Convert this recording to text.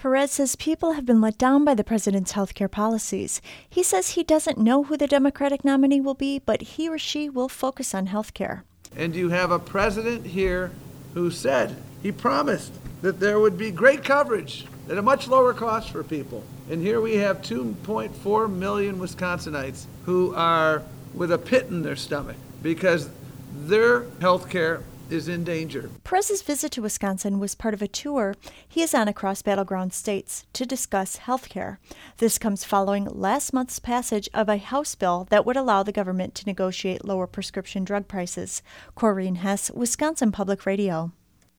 Perez says people have been let down by the president's healthcare policies. He says he doesn't know who the Democratic nominee will be, but he or she will focus on healthcare. And you have a president here who said, he promised that there would be great coverage at a much lower cost for people. And here we have 2.4 million Wisconsinites who are with a pit in their stomach because their health care is in danger. Perez's visit to Wisconsin was part of a tour he is on across battleground states to discuss health care. This comes following last month's passage of a House bill that would allow the government to negotiate lower prescription drug prices. Corrine Hess, Wisconsin Public Radio.